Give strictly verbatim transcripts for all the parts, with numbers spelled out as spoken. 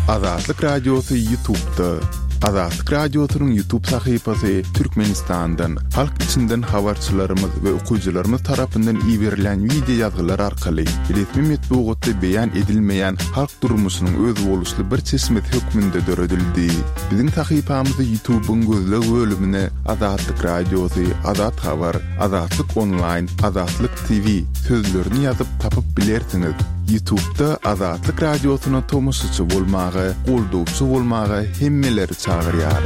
Azatlyk Radiosu YouTube'da. Azatlyk Radiosu'nun YouTube sayfasy Türkmenistan'dan, halk içinden habarçylarymyz we okuyjylarymyz tarapyndan iýerilen video ýazgylar arkaly resmi metbuatda beýan edilmeýän halk durmuşynyň öz boluşly bir çeşmet hökmünde döredildi. Biziň sayfamyzy YouTube'un gözleg bölümine Azatlyk Radiosu, Azat Habar, Azatlyk Online, Azatlyk T V sözlerini ýazyp tapyp bilersiňiz. YouTube'da Azatlyk Radiosu'na tomusçy bolmagy, goldawçy bolmagy hemmeleri çağırýar.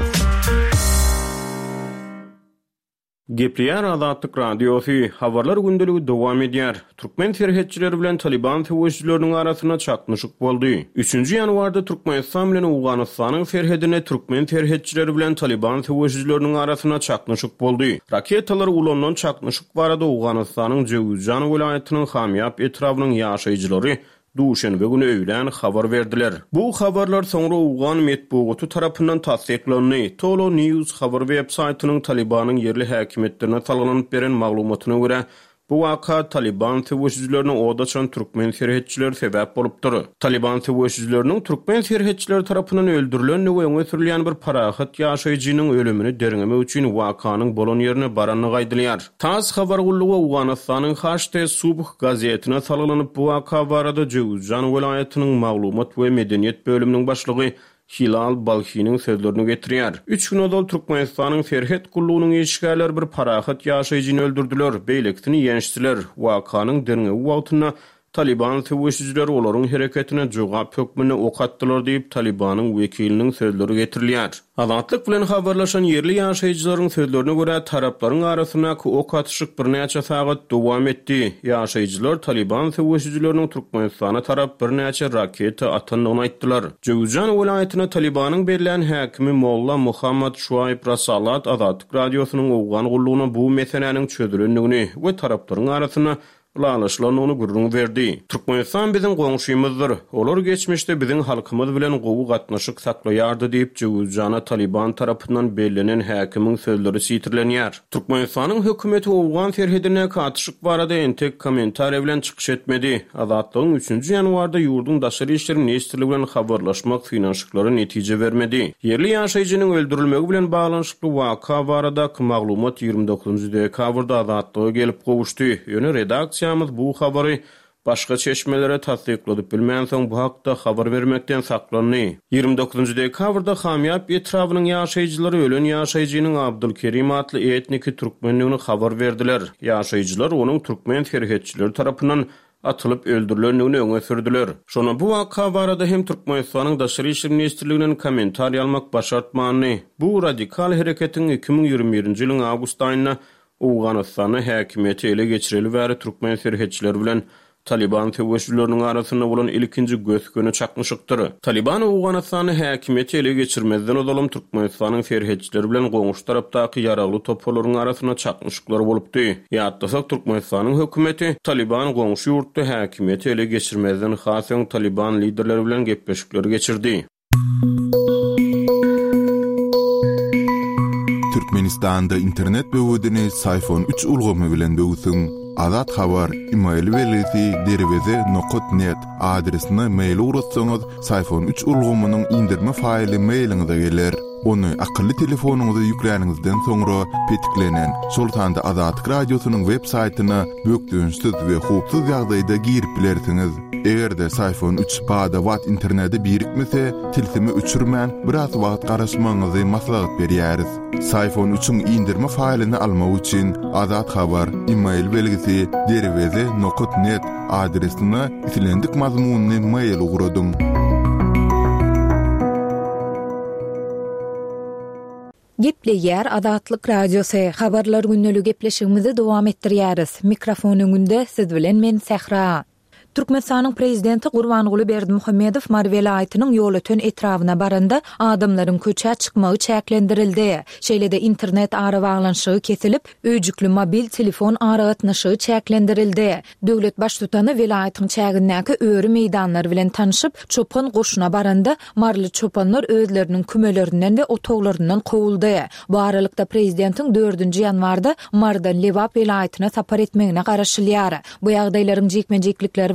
Gepliyar Azatlyk Radiosu habarlar gündeligi dowam edýär. Türkmen serhetçileri bilen Taliban teröristleriniň arasyna çaknyşyk boldy. üçünji ýanwarda Türkmenistan bilen Awganystanyň serhedine Türkmen serhetçileri bilen Taliban teröristleriniň arasyna çaknyşyk boldy. Raketalar ulandan çaknyşyk barada Awganystanyň Jewzjan welaýatynyň Hamyap etrawynyň ýaşaýjylary Duşenbe günü öýlen habar berdiler. Bu habarlar soňra Awgan metbuaty tarapyndan tasdiklandy. Tolo News habar websaytynyň Talibanyň yerli häkimetlerine salgylanyp beren maglumatyna görä, bu waka Taliban teröristlerine odaçan Türkmen serhetçileri sebäp bolupdyr. Taliban teröristleriniň Türkmen serhetçileri tarapyndan öldürilen we öňe sürilýän bir parahat ýaşaýjynyň ölümini deriňemek üçin wakanyň bolan ýerine baranyny gaýdylýar. Tas habar gullugy Awganystanyň Haşte Subh gazetine salgylanyp bu waka barada Jewzjan welaýatynyň maglumat we medeniýet bölüminiň başlygy Hilal Balhiniň sözlerini getirýär. üç gün odal Türkmenistanyň serhet gullugynyň eşgärler bir parahat ýaşaýjyny öldürdiler, beýlekdini ýenişdiler. Wakanyň derňe wagtyna Taliban teröristleri olaryň hereketine jogap hökmüne ok atdylar diýip Talibanyň wekiliniň sözleri getirilýär. Azatlyk bilen habarlaşan yerli ýaşaýjylaryň sözlerine görä taraplaryň arasyna ok atyşyk bir näçe sagat dowam etdi. Ýaşaýjylar Taliban teröristleriniň Türkmenistana tarap bir näçe raketa atandygyny aýtdylar. Jewzjan welaýatyna Talibanyň berilen häkimi Molla Muhammad Şuayb Rasalat Azatlyk Radiosunyň Awgan gullugyna bu meseleniň çözülendigini we taraplaryň arasyna Lanışlanyny gurrun berdi. Türkmenistan biziň goňşymyzdyr. Olar geçmişde biziň halkymyz bilen gowy gatnaşyk saklaýardy diýip Jewzjana Taliban tarapyndan belirlenen häkimiň sözleri sitirlenýär. Türkmenistanyň hökümeti Awgan serhedine katyşyk barada entek kommentariýa bilen çykyş etmedi. Azatlygyň üçünji ýanwarda ýurdun daşary işleri ministrligi bilen habarlaşmak finansiýatlary netije bermedi. Yerli ýaşaýjynyň öldürilmegi bilen baglanyşykly waka barada maglumat ýygrimi dokuzunji dekabrda Azatlyga gelip gowuşdy. Ýöne redaksiýa bu habary başga çeşmelere tasdikladyp bilmän soň bu hakda habar bermekden saklandy. ýygrimi dokuzunji dekabrda Hamyap etrawynyň ýaşaýjylary ölen ýaşaýjynyň Abdulkerim atly etniki türkmenligini habar berdiler. Ýaşaýjylar onuň türkmen serhetçileri tarapyndan atylyp öldürilendigini öňe sürdiler. Şonu bu waka barada hem Türkmenistanyň daşary işleri ministrliginden kommentariýa almak başartmany. Bu radikal hereketiň iki bin ýygrimi birinji ýylyň awgust aýyna Awganystany häkimeti ele geçireli bäri Türkmen serhetçileri bilen Taliban teröristleriniň arasynda bolan ilkinji göskönü çaknyşykdyr. Taliban Awganystany häkimeti ele geçirmezden odalam Türkmenistanyň serhetçileri bilen goňuş tarapdaky ýaragly topalaryň arasyna çaknyşyklar bolupdy. Ýatdasak Türkmenistanyň hökümeti Taliban goňuş ýurtda häkimeti ele geçirmezden hasyň Taliban liderleri bilen gepleşikler geçirdi. Türkmenistan'da internet böwedini Sayfon üç ulgamy bilen böwsün. Azat Habar email welesi derweze nokta net adresine mail uratsaňyz Sayfon üç ulgamynyň indirme faýly mailiňize geler. Onu akıllı telefonuňyza ýükläňizden soňra petiklenen Sultanda Azatlyk Radiosunyň web saýtyna bökdüňsiz we hupsuz ýagdaýda girip bilersiňiz. Egerde Sayfon üç bada wat interneti birikmese, tilsimi üçürmän biraz wagt garaşmaňyzy maslahat berýäris. Sayfon üçüň indirme faýlyny almak üçin Azat Habar email belgisi derweze nokta net adresine itilendik mazmunyny mail ugradym. Gepleýär Azatlyk Radiosu habarlar günneligi gepleşigimizi dowam etdirýäris. Mikrofonyň günde siz bilen men Sehra. Türkmenistanyň prezidenti Gurbanguly Berdimuhammedow Mar welaýatynyň ýolutyn etrawyna baranda adamlaryň köçä çykmagy çäklendirildi. Şeýlede internet ara baglanyşygy kesilip, öýjükli mobil telefon aragatnaşygy çäklendirildi. Döwlet baştutany welaýatyň çägindäki öýri meýdanlary bilen tanyşyp, çopan goşuna baranda marly çopanlar özleriniň kümelerinden we otoglaryndan kowuldy. Bu aralykda prezidentiň dördünji ýanwarda Mardan Lewap welaýatyna sapar etmegine garaşylýar. Bu ýagdaýlaryň jekmenjeklikleri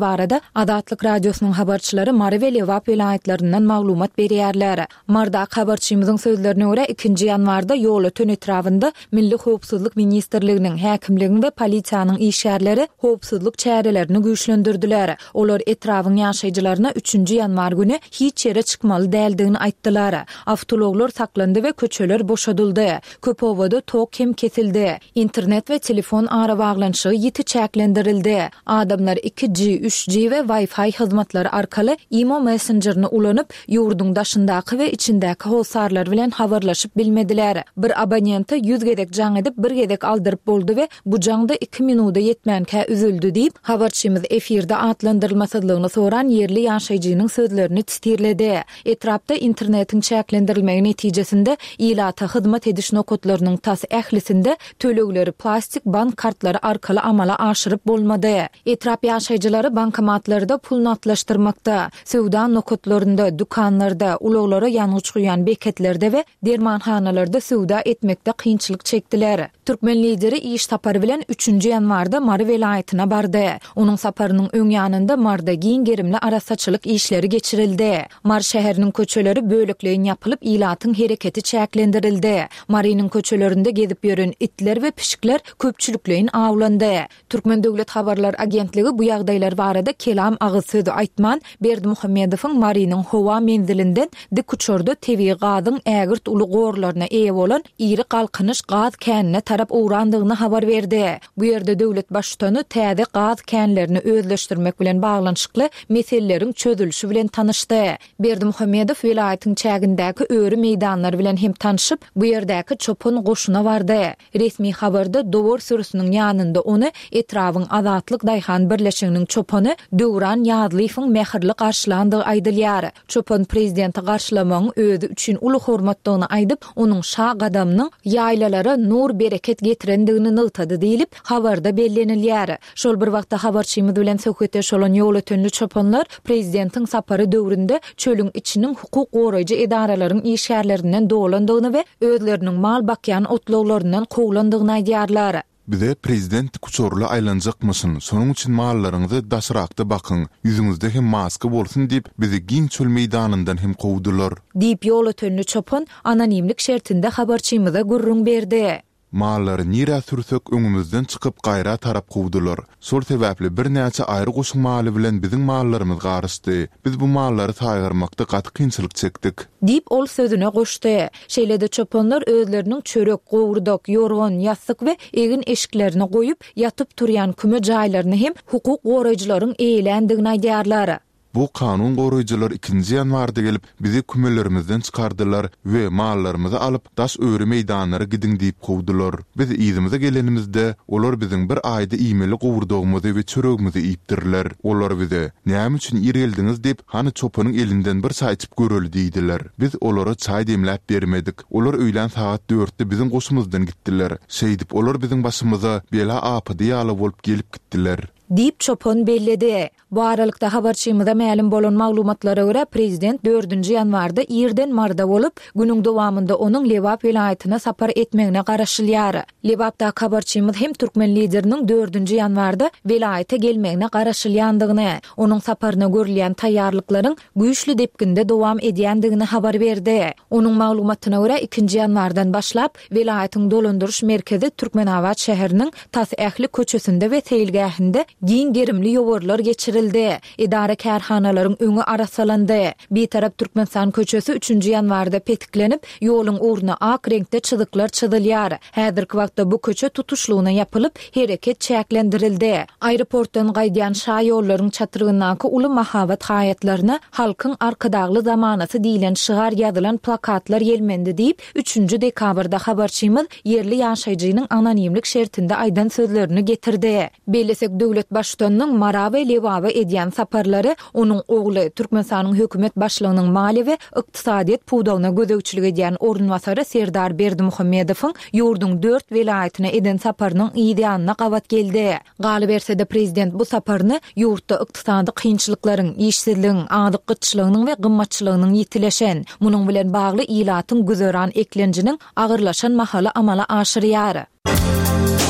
barada Adatlyk radiosynyň habarçylary Mary we Lewap vilayetlerininden maglumat berýärler. Marda habarçymyzyň sözlerine görä ikinji ýanwarda ýola tön etrafynda Milli Howpsuzlyk Ministrliginiň, häkimligiň we polisiýanyň işgärleri howpsuzlyk çärelerini güýçlendirdiler. Olar etrafyň ýaşaýjylaryna üçünji ýanwar güni hiç ýere çykmaly däldigini aýtdylar. Awtologlar saklandy we köçeler boşadyldy. Köp owada tok kem kesildi. İnternet we telefon ara baglanyşy ýiti çäklendirildi. Adamlar iki G, üç G we Wi-Fi hyzmatlary arkaly Imo Messenger'ny ulanyp ýurduň daşyndaky we içindäki howsarlar bilen habarlaşyp bilmediler. Bir abonenta ýüz gedek jaň edip bir gedek aldyryp boldy we bu jaňda iki minuta ýetmänkä üzüldü diýip habarçymyz efirde atlandyrylmasydygyny soran yerli ýaşaýjynyň sözlerini tistirledi. Etrapda internetiň çäklendirilmegi netijesinde ilata hyzmat ediş nokotlarynyň tas ählisinde tölegleri plastik bank kartlary arkaly amala aşyryp bolmady. Etrap ýaşaýjylary bankomatlarda pul natlaşdyrmakda, sowda nokotlarynda, dukanlarda, ulaglara ýanyç guýan beketlerde we dermanhanalarda sowda etmekde kynçylyk çekdiler. Türkmen lideri iş sapary bilen üçünji ýanwarda Mary vilayetyna bardy. Onuň saparynyň öň ýanynda Marda giň gerimli arasaçylyk işleri geçirildi. Mar şäheriniň köçeleri bölekleýin ýapylyp ilatyň hereketi çäklendirildi. Marynyň köçelerinde gezip ýören itler we pişikler köpçülikleýin awlandy. Türkmen Döwlet Habarlar Agentligi bu ýagdaýlar barada kelam agyz sözi aýtman Berdimuhammedowyň Marynyň howa menzilinden dik uçurda tebi gazyň ägirt uly gorlaryna eýe bolan iri galkynyş gaz känine tarap uğrandygyny habar berdi. Bu ýerde döwlet başçyny täze gaz känlerini özleşdirmek bilen baglanyşykly meseleleriň çözülüşi bilen tanyşdy. Berdimuhammedow vilayetyň çägindäki öwri meýdanlary bilen hem tanyşyp bu ýerdäki çopun goşuna bardy. Resmi habarda dowar sürüsiniň ýanynda ony etrawyň Azatlyk daýhan birleşiginiň çopany Döwran Ýazlywyň mehirli garşylandygy aýdylýar. Çopon prezidenti garşylamagyň özü üçin uly hormatdygyny aýdyp, onuň şa gadamynyň ýaýlalara nur bereket getirendigini nyltady diýilip habarda bellenilýär. Şol bir wagtda habarçymyz bilen söhbetde şolan ýola tönli çoponlar prezidentiň sapary döwründe çölüň içiniň hukuk goraýjy edaralaryň işgärlerinden dolandygyny we özleriniň mal bakýan otlawlaryndan kowlandygyny aýdýarlar. Bize prezident kuçorlu aylanjakmyşyn, sonuň üçin mallaryňyzy daşrakda bakyn, ýüzüňizde hem maska bolsun diýip bizi giň çöl meýdanyndan hem kowdular. Diýip ýola tönli çopon anonimlik şertinde habarçymyza gurrun berdi. Mallary nire sürsek öňümizden çykyp gaýra tarap kowdular. Şol sebäpli bir näçe aýry goşun maly bilen biziň mallarymyz garşdy. Biz bu mallary taýgarmakda gaty kynçylyk çekdik. Dip ol sözüne goşdy. Şeýlede çoponlar özleriniň çörek, gowurdak, ýorgan, ýassyk we egin eşiklerini goýup ýatyp turýan küme jaýlaryny hem hukuk goraýjylaryň eýlendigini aýdýarlar. Bu kanun goraýjylar ikinji ýanwarda gelip bizi kümelerimizden çykardylar we mallarymyzy alyp daş öwri meýdanlara gidiň diýip kowdular. Biz ýygymize gelenimizde olar biziň bir aýda iýmeli gowurdagymyzy we çöregimizi iýipdirler. Olar bize "Näme üçin ireldiňiz?" diýip hany çopanyň elinden bir çaý içip göreli diýdiler. Biz olara çaý demläp bermedik. Olar öýlen saat dörtde biziň goşumyzdan gitdiler. Şeýdip olar biziň başymyza bela apady ýaly bolup gelip gitdiler. Dip çopon belledi. Bu aralykda habarçymyza ma'lum bolan maglumatlara görä prezident dördünji ýanwarda ýerden Marda bolup, günüň dowamında onuň Lewap vilayetyna sapar etmegine garaşylýar. Lewapda habarçymyz hem türkmen lideriniň dördünji ýanwarda vilayete gelmegine garaşylýandygyny, onuň saparyna görülýän taýýarlyklaryň güýçli depkinde dowam edýändigini habar berdi. Onuň maglumatyna görä ikinji ýanwardan başlap vilayetyň dolandyryş merkezi Türkmenawat şäheriniň tas ähli köçesinde we seýilgähinde giň gerimli ýowarlar geçirildi. Idara kärhanalaryň öňü arasalandy. Bir tarap Türkmenistan köçesi üçünji ýanwarda petiklenip, ýoluň uruny ak reňkde çyzyklar çydylýar. Häzirki wagtda bu köçe tutuşlugyna ýapylyp, hereket çäklendirildi. Aeroportdan gaýdýan şa ýollaryň çatyryndaky uly mahabat haýatlaryna halkyň arkadagly zamanasy diýilen şygar ýazylan plakatlar ýelmendi diýip üçünji dekabrda habarçymyz yerli ýaşaýjynyň anonimlik şertinde aýdan sözlerini getirdi. Belesek döwlet başçynyň Mara we Lewap edýän saparlary onuň ogly Türkmenistanyň hökümet başlygynyň mali we ykdysadyýet puwdagyna gözegçilik edýän ornwasary Serdar Berdimuhammedowyň ýurduň dört vilayetyne eden saparynyň ýygyanyna gawat geldi. Galy bersede prezident bu saparyny ýurtda ykdysady kynçylyklaryň, işsizligiň, adyk gyçylygynyň we gymmatçylygynyň ýitileşen, munyň bilen bagly ilatyň güzöran eklenjiniň agyrlaşan mahala amala aşyrýar.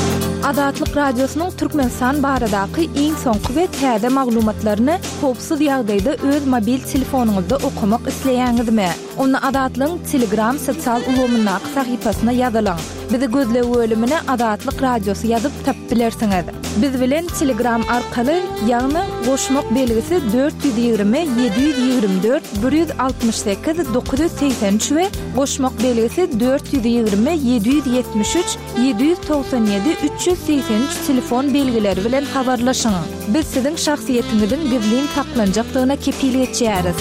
Adatlyk Radiosynyň Türkmenistan baradaky iň soňky we täze maglumatlaryny howpsuz ýagdaýda öz mobil telefonuňyzda okumak isleýäňizmi? Onu Adatlyň Telegram sosial ulgamyna sahypasyna ýazylaň. Bizi gözlegi bölümine Adatlyk Radiosy ýazyp tapyp bilersiňiz. Biz bilen Telegram arkaly ýagny goşmak belgisi dört yüz ýygrimi yedi yüz ýygrimi dört bir yüz altymyş sekiz dokuz yüz seksen üç we goşmak belgisi dört yüz ýygrimi yedi yüz ýetmiş üç yedi yüz toksan ýedi üç yüz seksen üç telefon belgileri bilen habarlaşyň. Biz siziň şahsiýetiňizin gizlin saklanjakdygyna kepillik etýäris.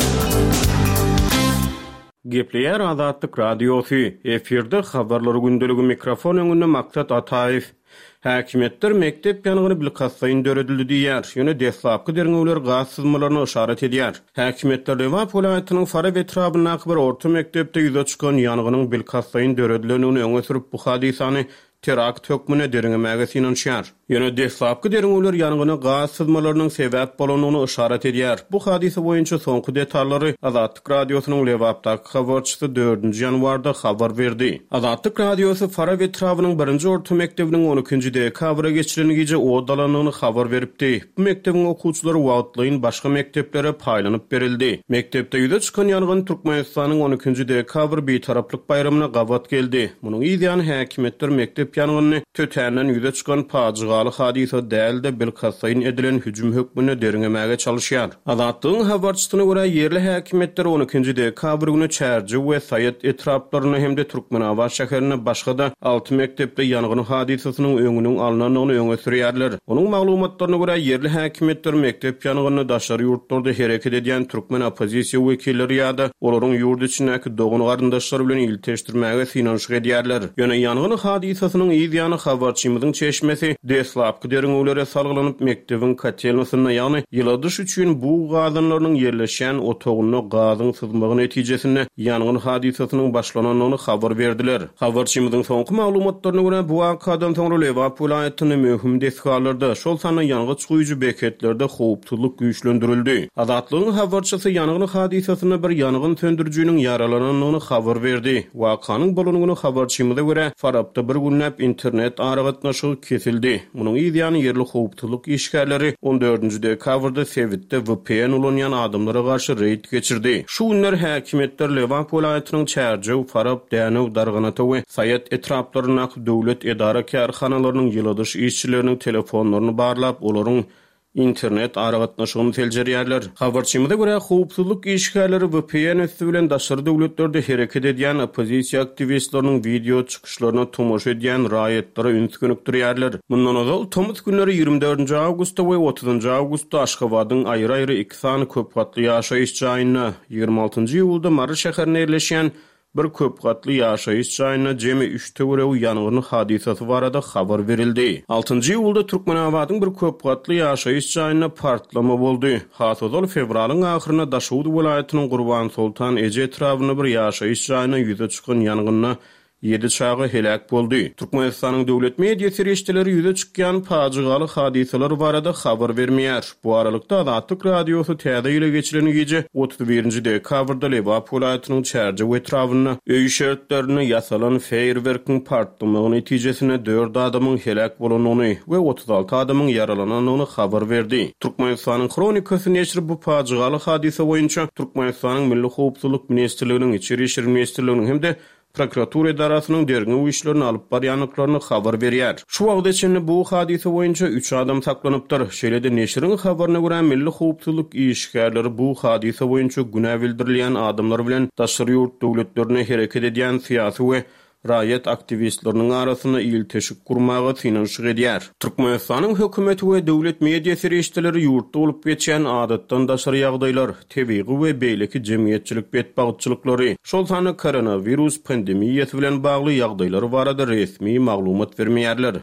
Gepleýär Adatlyk Radiosy efirde habarlary gündeligi mikrofon öňünde Maksat Ataýew. Häkimetler mektep ýanyny bil kassaýyn döredildi diýär. Ýöne deslapky derňewler gaz sızmalarına işaret edýär. Häkimetler Rewa polaýatynyň Fara etrabyna bir orta mektepde ýüze çykan ýanygynyň bil kassaýyn döredilýänini öňe sürüp bu hadisany terakt hökmüne deringemäge sinanşýar. Ýöne deslapky derňewler ýanygyny gaz sızmalarynyn sebäp bolanyny işaret edýär. Bu hadisa boýunça soňky detallary Adatlyk Radiosynyň Lewapdaky habarçysy dördünji ýanwarda habar berdi. Adatlyk Radiosy Fara etrabynyň birinji orta mektebiniň on ikinji dekabra geçiriligi o dalanyny habar beripdi. Bu mektebiň okuwçylary wagtlaýyn başga mekteplere paýlanyp berildi. Mektepde ýüze çykan ýangyn Türkmenistanyň on ikinji dekabr beýtaraplyk bayramyna gabat geldi. Munyň ýa-ni häkimetler mektep ýanyny tötänden ýüze çykan paýjygaly hadisa dälde bil kassaýyn edilen hüjüm hökmüne deringemäge çalışýar. Adatlyň habarçysyna görä ýerli häkimetler on ikinji dekabr güni Çärji we Saýat etraplaryny hemde Türkmenabad şäherine başga da altı mektepde ýangyn hadisasynyň öňüniň alnanyny öňe sürýärler. Onuň maglumatlaryna görä ýerli häkimetler mektep ýanygyny daşary ýurtlarda hereket edýän türkmen opozisiýa wekilleri ýa-da olaryň ýurt içindäki dogun garyndaşlary bilen ilteşdirmäge finanşyk edýärler. Ýöne ýangyn hadisasynyň ýa-ni habarçymyzyň çeşmesi deslapky derňewlere salgylanyp mektebiň katelnasyna ýagny ýyladyş üçin bu gazanlarynyň ýerleşen otogyna gazyň sızmagy netijesinde ýangyn hadisasynyň başlananyny habar berdiler. Habarçymyzyň soňky maglumatlaryna görä bu wakadan soňra Lewa polaýatyny möhüm desgalarda şol sany ýangı çykyjy beketlerde howpsuzlyk güýçlendirildi. Adatlyň habarçysy ýangyn hadisasyna bir ýangyn söndürjüniň ýaralananyny habar berdi. Wakanyň bolanyny habarçymyza görä Farabda bir günläp internet aragatnaşygy kesildi. Munyň ýa-ni ýerli howpsuzlyk işgärleri on dördünji dekabrda Sewitde V P N ulanýan adamlara garşy reýd geçirdi. Şu günler häkimetler Lewa polaýatynyň Çärji, Farab, Dänew, Darganaty we Saýat etraplaryna döwlet edara kärhanalarynyň ýyladyş işçileriniň telefonlaryny barlap, olaryň internet aragatnaşygyny teljerýärler. Habarçymyza görä howpsuzlyk işgärleri V P N üstü bilen daşary döwletlerde hereket edýän opozisiýa aktivistleriniň video çykyşlaryna tomoş edýän raýatlary ünsünükdirýärler. Mundan ozal Tomuz günleri ýygrimi dördünji awgustda we otuzynji awgustda Aşgabatyň aýry-aýry iki sany köp gatly ýaşaýyş jaýyna, ýygrimi altynji ýulda Mary şäherine ýerleşýän bir köp gatly ýaşaýyş jaýyna jemi üç töwerew ýangyn hadisasy barada habar berildi. altynji ýulda Türkmenabadyň bir köp gatly ýaşaýyş jaýyna partlama boldy. Hasazal fevralyň ahyryna Daşowut welaýatynyň Gurban Sultan Eje etrabyna bir ýaşaýyş jaýyna ýüze çykan ýangynna yedi çağı helak boldy. Türkmenistanyň döwlet mediýasy reşteleri ýüze çykýan paýjygaly hadisalar barada habar bermeýär. Bu aralykda Adatlyk Radiosy täze ýyla geçiren gece otuz birinji dekabrda Lewa polaýatynyň Çärji we etrabyna öý şertlerini ýasalan feýerwerkiň partlamagy netijesinde dört adamyň helak bolanyny we otuz alty adamyň yaralananyny habar berdi. Türkmenistanyň Kronikasy neşri bu paýjygaly hadisa boýunça Türkmenistanyň Milli Howpsuzlyk Ministrliginiň, Içeri işler Ministrliginiň hemde prokuratura idarasynyň derňew işlerini alyp barýanlyklaryny habar berýär. Şu wagtda içinde bu hadisa boýunça üç adam saklanypdyr. Şeýlede neşriň habaryna görä Milli Howpsuzlyk işgärleri bu hadisa boýunça günä bildirilýän adamlar bilen daşary ýurt döwletlerine hereket edýän syýasy we raýat aktivistleriniň arasyna ilteşik kurmagy finanşyk edýär. Türkmenistanyň hökümeti we döwlet mediýasy reşteleri ýurtda bolup geçen adatdan daşary ýagdaýlar, tebii we beýleki jemgyýetçilik betbagtçylyklary, şol sany koronavirus pandemiýasy bilen bagly ýagdaýlar barada resmi maglumat bermeýärler.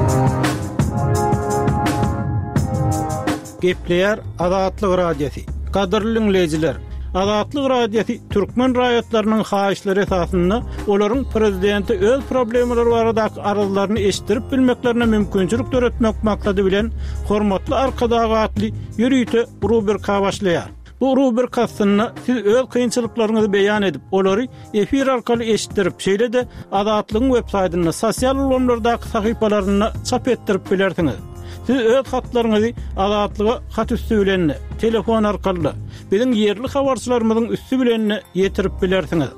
Gepleýär Adatlyk Radiosy. Gadyrly dinleýijiler, Adatlyk Radiosy türkmen raýatlarynyň haýyşlary esasynda olaryň prezidenti öz problemleri baradaky arazylaryny eşitdirip bilmeklerine mümkinçilik töretmek maksady bilen hormatly arkadagatly ýürüýte rubrika başlaýar. Bu rubrikasyny siz öz kynçylyklaryňyzy beýan edip, olary efir arkaly eşitdirip, şeýle de Adatlygyň websaýtyna, sosial ulanlardaky sahypalaryna çap etdirip bilersiňiz. Siz öz hatlaryňyzy Adatlyga hat üstü bilen, telefon arkaly, biziň yerli habarçylarymyzyň üstü bilen ýetirip bilersiňiz.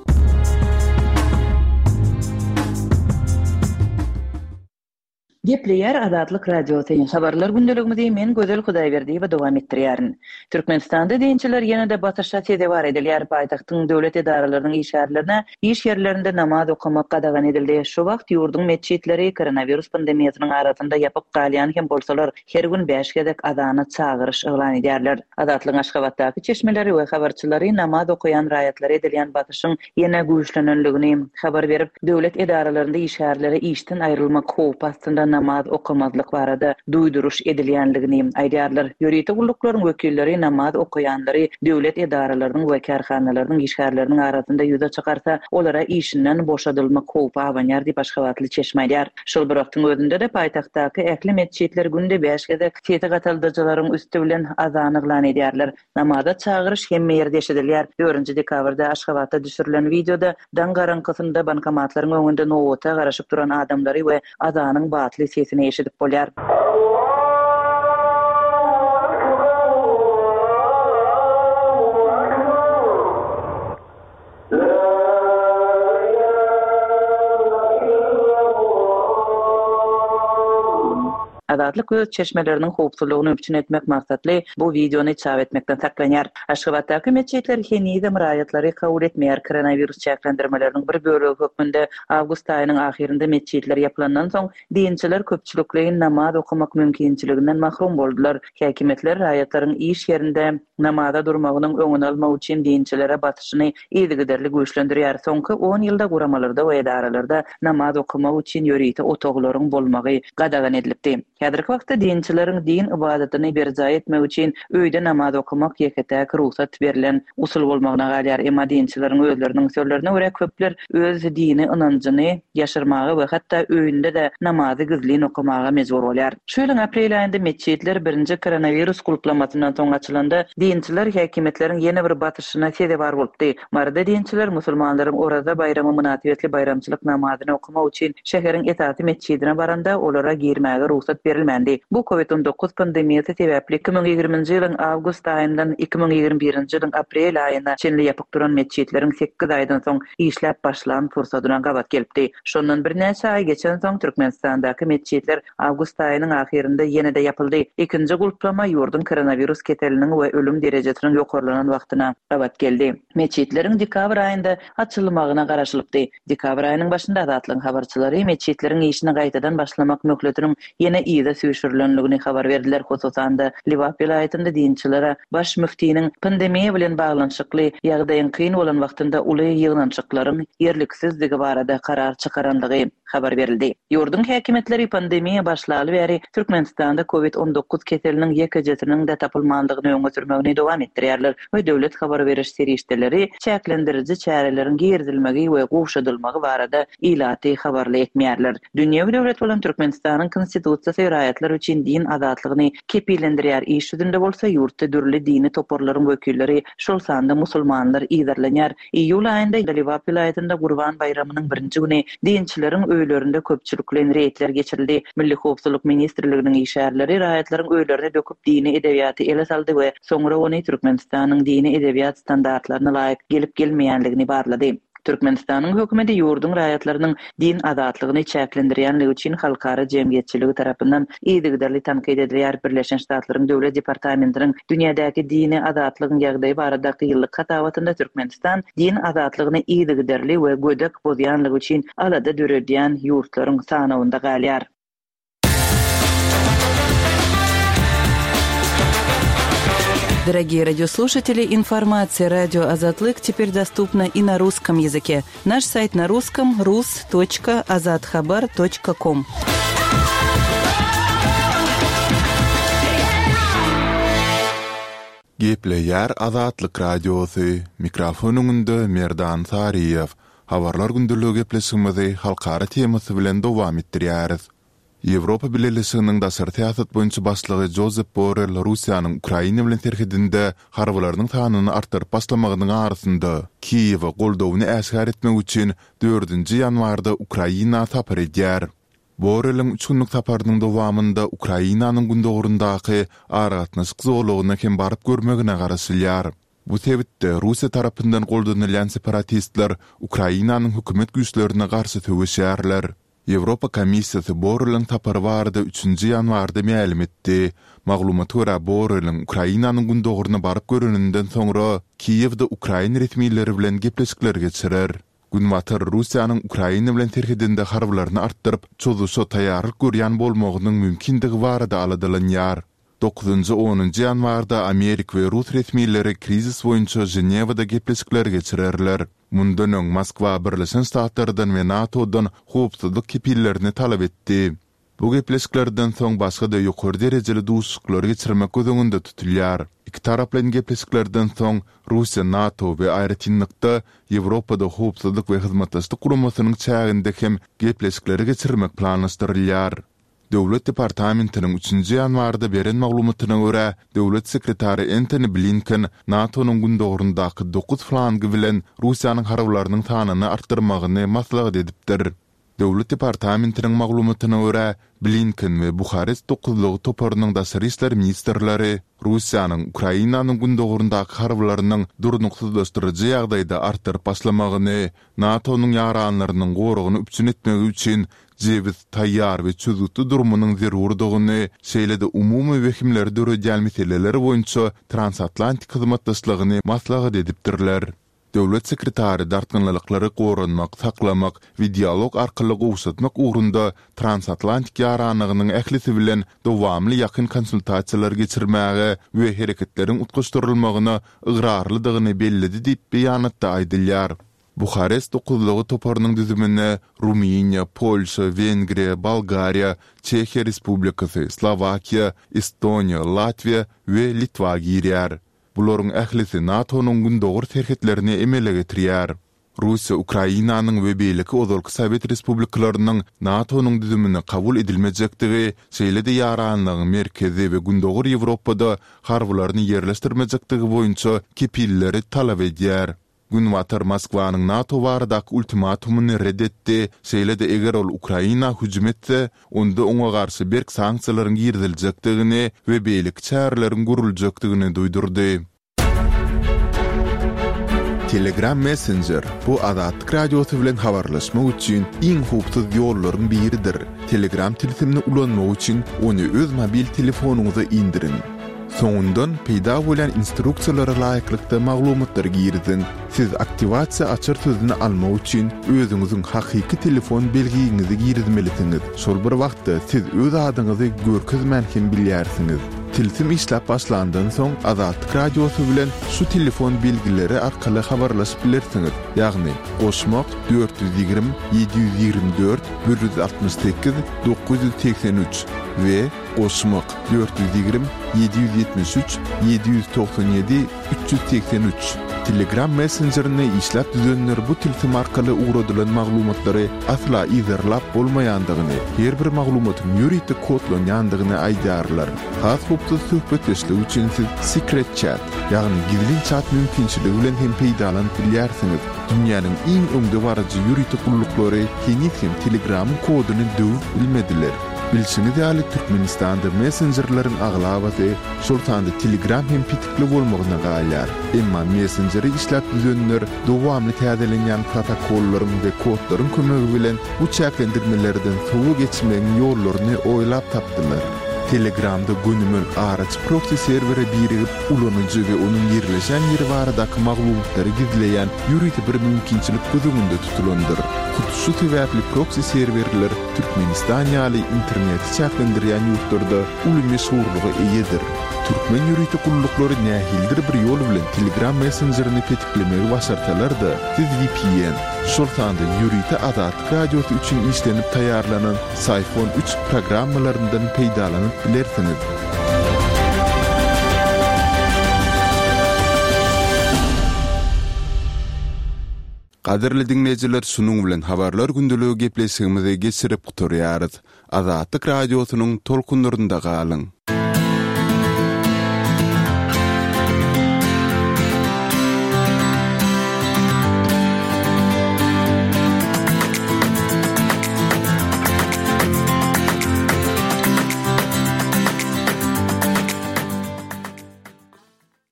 Gepleýär Adatlyk radiosyň habarlar gündeligimizi men Gözel Hudaýberdi we dowam etdirýärin. Türkmenistanda diýençiler ýene-de batyrşa tede bar edilýär. Paýtagtyň döwlet edaralarynyň işgärlerine iş ýerlerinde namaz okumak gadagan edildi. Şu wagt ýurdun meçhitleri koronavirus pandemiýasynyň arasynda ýapyp galýan hem bolsalar her gün beş gedek adany çagyryş eglan edýärler. Adatlyň Aşgabatdaky çeşmeleri we habarçylary namaz okuyan raýatlary edilýän batyrşyň ýene güýçlenenligini habar berip, döwlet edaralarynda işgärleri işden aýrylmak howpy astynda namaz okumazlyk barada duýduruş edilýänligini aýdýarlar. Ýöreti gulluklarynň wekilleri namaz okuyanlary döwlet edaralarynyň we karhanalarynyň işgärleriniň arasynda ýüze çykarsa, olara işinden boşadylmak howpy abanýar diýip Aşgabatly çeşmeler. Şol bir wagtyň özünde de paýtagtdaky ähli meçhitler günde beş gedek tete gataldyrjylaryň üstü bilen azan eglan edýärler. Namaza çagyryş hemme ýerde eşidilýär. dördünji dekabrda Aşgabatda düşürilen videoda daň garankysynda bankomatlaryň öňünde nowata garaşyp duran adamlary we azanyň batly sesini eşidip bolýar. Adatlyk öz çeşmeleriniň howpsuzlygyny üçin etmek maksatly bu videony çap etmekden saklanýar. Aşgabatdaky meçhitler henizem raýatlary kabul etmeýär. Koronavirus çäklendirmeleriniň bir bölegi hökmünde awgust aýynyň ahirinde meçhitler ýapylandan soň diýençiler köpçülikliň namaz okumak mümkinçiliginden mahrum boldular. Häkimetler raýatlaryň iş ýerinde namaza durmagynyň öňüni almak üçin diýençilere batyrşyny ýygyderli güýçlendirýär. Soňky on ýylda guramalarda we edaralarda namaz okumak üçin ýöreti otoglaryň bolmagy gadagan edilipdi. Häzirki wagtda diýençileriň din ibadatyny berja etmek üçin öýde namaz okumak ýeketäk ruhsat berilen usul bolmagyna galýar. Emma diýençileriň özleriniň sözlerine görä köpler öz dini ynanjyny ýaşyrmagy we hatda öýünde de namazy gizlin okumaga mejbur bolýar. Şu ýylyň aprel aýynda meçhitler birinji koronavirus gulplamasynyň soň açylanda diýençiler häkimetleriň ýene bir batyrşyna tede bar bolupdy. Marada diýençiler musulmanlaryň Oraza bayramy münasibetli bayramçylyk namazyny okumak üçin şäheriň etaty meçhidine baranda olara girmäge ruhsat berilmendi. Bu covid on dokuz pandemiýasy sebäpli iki bin ýigrimiji ýylyň awgust aýyndan iki bin ýigrimji birinji ýylyň aprel aýyna çenli ýapyk duran meçhitleriň sekiz aýdan soň işläp başlan fursatyna gabat gelipdi. Şondan bir näçe aý geçen soň Türkmenistandaky meçhitler awgust aýynyň ahirinde ýene-de ýapyldy. İkinji gulplama ýurdun koronavirus keteliniň we ölüm derejesiniň ýokarlanan wagtyna gabat geldi. Meçhitleriň dekabr aýynda açylmagyna garaşylypdy. Dekabr aýynyň başynda Adatlyň habarçylary meçhitleriň işini gaýtadan başlamak möhletiniň ýene ýyda süýşürilenligini habar berdiler. Hosusanda Liwap vilayetinde diýençilere baş müftiniň pandemiýa bilen baglanşykly ýagdaýyň kyn bolan wagtynda uly ýygnançyklaryň ýerliksizligi barada karar çykaranlygy habar berildi. Ýurdun häkimetleri pandemiýa başlaly bäri Türkmenistanda covid on dokuz keseliniň ýekejesiniň de tapylmandygyny öňe sürmegini dowam etdirýärler we döwlet habar beriş serişdeleri çäklendiriji çäreleriň girdilmegi we gowşadylmagy barada ilaty habarly etmeýärler. Dünýäwi döwlet bolan Türkmenistanyň konstitusiýasy raýatlar üçin din azatlygyny kepillendirýär. Iş ýüzünde bolsa ýurtda dürli dini toporlaryň wekilleri şol sanda musulmanlar ýygydarlanýar. Iýul aýynda Liwap vilayetinde Gurban bayramynyň birinji güni diýençileriň öýlerinde köpçülikli reýtler geçirildi. Milli howpsuzlyk ministrliginiň işgärleri raýatlaryň öýlerine döküp dini edebiýaty ele saldy we soňra ony Türkmenistanyň dini edebiýat standartlaryna laýyk gelip gelmeýänligini barlady. Türkmenistanyň hökümeti ýurdun raýatlarynyň din azatlygyny çäklendirýänligi üçin halkara jemgyýetçiligi tarapyndan ýygyderli tanqid edilýär. Birleşen Ştatlaryň döwlet departamentiniň dünýädäki dini azatlygyň ýagdaýy baradaky ýyllyk hatawatyna Türkmenistan din azatlygyny ýygyderli we gödek bozýanlygy üçin alada döredýän ýurtlaryň sanawynda galýar. Дорогие радиослушатели, информация «Радио Азатлык» теперь доступна и на русском языке. Наш сайт на русском — рус точка азатхабар точка ком. Gepleýär Azatlyk radiosy, mikrofonunda Merdan Sariýew. Habarlar gündeligi gepleşigimizi halkara temasy bilen dowam etdirýäris. Ýewropa Birleşiginiň daşary täsir boýunça başlygy Josep Borrell Russiýanyň Ukraina bilen terhidinde harbalarynyň sanyny artyryp başlamagynyň arasynda Kiýewe goldawyny äsgär etmek üçin dördünji ýanwarda Ukraina tapar edýär. Borrelliň üç günlük taparynyň dowamynda Ukrainanyň gündogrundaky aragatnaşyk zorlugyna hem baryp görmegine garaşylýar. Bu sebäpde Russiýa tarapyndan goldanylýan separatistler Ukrainanyň hökümet güýçlerine garşy töweşýärler. Ýewropa Komissiýasy Borrelliň tapary barada üçünji ýanwarda ma'lum etdi. Maglumata görä Borrelliň Ukrainanyň gündogruny baryp görünenden soňra Kiýewde Ukraina resmiýetleri bilen gepleşikler geçirer. Günwatar Russiýanyň Ukraina bilen terhidinde harbalaryny artdyryp, çözüşe taýýarlyk görýän bolmagynyň mümkindigi barada aladylanýar. dokuzunji onunji ýanwarda Amerika we Rus resmiýetleri krizis boýunça Ženewada gepleşikler geçirerler. Mundan öň Moskwa Birleşen Ştatlardan we NATO'dan howpsuzlyk kepillerini talap etdi. Bu gepleşiklerden soň başga da ýokary derejeli duşuklar geçirmek gözüňinde tutulýar. Iki tarap bilen gepleşiklerden soň Russiýa, NATO we aýratynlykda Ýewropada howpsuzlyk we hyzmatdaşlyk guramasynyň çäginde hem gepleşikleri geçirmek planlaşdyrylýar. Döwlet departamentiniň üçünji ýanwarda beren maglumatyna görä, döwlet sekretary Antony Blinken NATO'nun gündogrundaky dokuz flangy bilen Russiýanyň harbalarynyň sanyny artdyrmagyny maslahat edipdir. Döwlet departamentiniň maglumatyna görä, Blinken we Buxarest dokuzlugy toparynyň daşary işler ministrleri Russiýanyň Ukrainanyň gündogrundaky harbalarynyň durnuksuzlaşdyrjy ýagdaýda artyryp başlamagyny, NATO'nun ýaranlarynyň gorugyny üpçün etmek üçin Jewiz taýýar we çözükli durumynyň zerurdygyny, şeýle-de umumy wehimleri dörediýän meseleleri boýunça transatlantik hyzmatdaşlygyny maslahat edipdirler. Döwlet sekretary dartgynlyklary gorunmak, saklamak we dialog arkaly gowşatmak ugrunda transatlantik ýaranlygynyň ählisi bilen dowamly ýakyn konsultasiýalar geçirmäge we hereketleriň utgaşdyrylmagyna ıgrarlydygyny bellidi diýip beýanatda aýdylýar. Buxarest dokuzlugy toparynyň düzümine Ruminiýa, Polşa, Wengriýa, Bolgariýa, Çekiýa Respublikasy, Slowakiýa, Estoniýa, Latviýa we Litwa girýär. Bularyň ählisi NATO'nun gündogry terhetlerini emele getirýär. Russiýa Ukrainanyň we beýleki ozalky Sowet respublikalarynyň NATO'nun düzümine kabul edilmejektigi, şeýle-de ýaranlygyň merkezi we gündogry Ýewropada harbalaryny ýerleşdirmejektigi boýunça kepilleri talap edýär. Günwatar Moskwanyň NATO baradaky ultimatumuny reddetdi. Şeýle-de eger ol Ukraina hüjüm etse, onda oňa garşy berk sanksiýalaryň girdilejekdigini we beýlik çäreleriň guruljakdygyny duýdurdy. Telegram Messenger bu Azatlyk radiosu bilen habarlaşmak üçin iň howpsuz ýollaryň biridir. Telegram tilsimini ulanmak üçin onu öz mobil telefonuňyza indirin. Soňundan peýda bolan instruksiýalara laýyklykda maglumatlar girdin. Siz aktivasiýa açar sözüni almak üçin özüňiziň hakyky telefon belgiňizi girdimeliňiz. Şol bir wagtda siz öz adyňyzy görkezmän hem bilýärsiňiz. Tilsim işläp başlandan soň Azatlyk radiosu bilen şu telefon belgileri arkaly habarlaşyp bilersiňiz. Ýagny goşmak dört yüz ýigirmi yedi yüz ýigirmi dört bir yüz altmış sekiz dokuz yüz seksen üç we goşmak dört yüz ýigirmi yedi yüz yetmiş üç yedi yüz doksan yedi üç yüz seksen üç. Telegram Messenger'ini işläp düzenler bu tilsim arkaly ugradylan maglumatlary asla izerlap bolmaýandygyny, her bir maglumatyň ýuridik kodlanýandygyny aýdarlar. Has hupsuz söhbetleşlik üçin siz secret chat, ýagny gizli chat mümkinçiligi bilen hem peýdalanyp bilýärsiňiz. Dünýäniň iň öňde barajy ýuridik gullyklary henüz hem Telegramyň koduny döwüp bilmediler. Bilşiniz ýaly Türkmenistanda messengerlaryň aglabasy şoltanda Telegram hem pitikli bolmagyna gaýlar. Emma messengeri işläp düzenler dowamly täzelenýän protokollaryň we kodlaryň kömegi bilen bu çäklendirmelerden sowu geçmeň ýollaryny oýlap tapdylar. Telegramda günümül araç proxy serveri birigip ulanyjy we onuň ýerleşen ýeri baradaky maglumatlary gizleýän ýuridik bir mümkinçilik gözüňünde tutulandyr. Şu sebäpli proxy serverler Türkmenistan ýaly interneti çäklendirýän ýurtlarda uly meşhurlygy eýedir. Türkmen ýuridik gullyklary nähildir bir ýol bilen Telegram messengerini petiklemegi başarsalar-da, siz V P N, şoltanda ýuridik Azatlyk radiosu üçin işlenip taýýarlanan Sayfon üç programmalaryndan peýdalanyp bilersiňiz. Qadirli dinleyijiler, şunuň bilen habarlar gündüligi gepleşigimizi geçirip guturýarys. Azatlyk radiosynyň tolkunlarynda galyň.